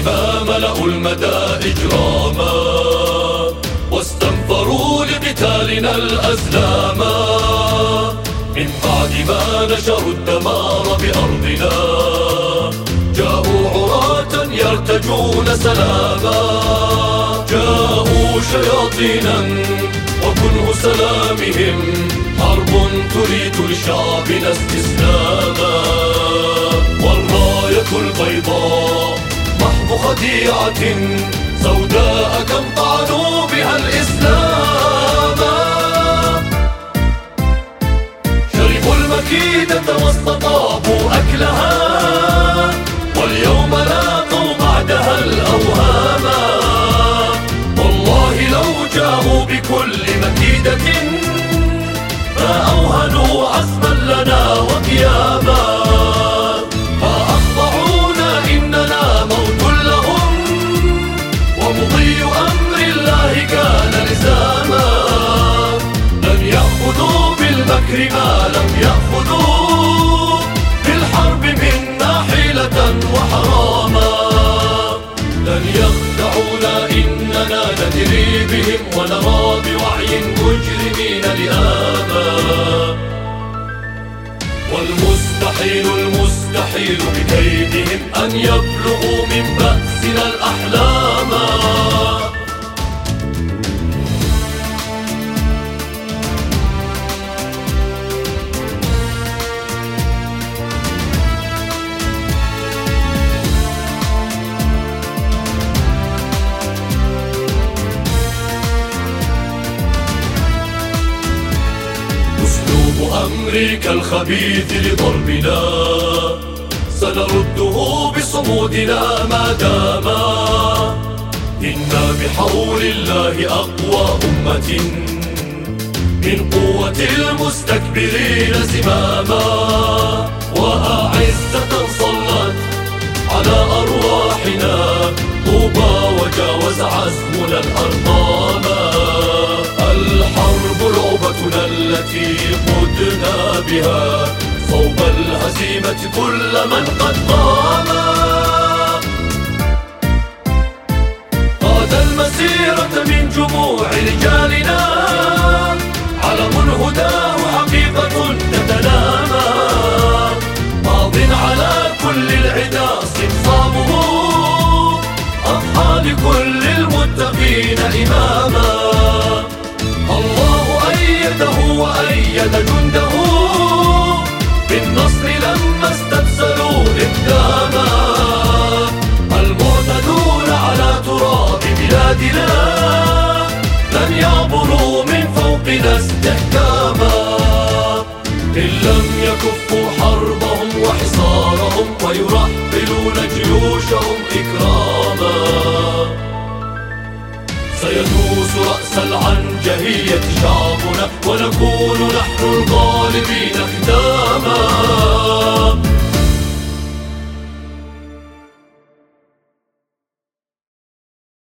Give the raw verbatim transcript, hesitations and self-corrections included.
ما ملأوا المدى إجراما واستنفروا لقتالنا الأزلاما. من بعد ما نشروا الدمار بأرضنا جاءوا عراة يرتجون سلاما. جاءوا شياطينا وكنه سلامهم حرب تريد لشعبنا استسلاما. والراية البيضاء محض خديعة سوداء كم طعنوا بها الإسلام. شربوا المكيدة واستطابوا أكلها واليوم لاقوا بعدها الأوهام. والله لو جاءوا بكل مكيدة ما أوهنوا عزما لنا وقياما. ما أخضعونا إننا موت لهم ومضي أمر الله كان لزاما. لن يأخذوا بالمكر ما لم يأخذوا بالحرب منا حيلة وحراما. لن يخدعونا إننا ندري بهم ونرى بوعي مجرمين لآما. والمستحيل المستحيل بكيدهم أن يبلغوا من بأسنا الأحلام. أمريكا الخبيث لضربنا سنرده بصمودنا ما داما. إنا بحول الله أقوى أمة من قوة المستكبرين زماما. وأعزة صلت على أرواحنا طوبى وجاوز عزمنا الأرقاما. الحرب لعبتنا التي قدنا بها صوب الهزيمة كل من قد قام. قاد المسيرة من جموع رجالنا علم هداه حقيقة تتنامى. ماض على كل العدا استقصامه أضحى لكل المتقين إماما. الله أيده وأيد جنده بالنصر لما استبسلوا إقداما. المعتدون على تراب بلادنا لن يعبروا من فوقنا استحكاما. إن لم يكفوا حربهم وحصارهم ويرحلون جيوشهم إكراما. سيدوس رأس العنجهية شعبنا ونكون نحن الغالبين ختاما.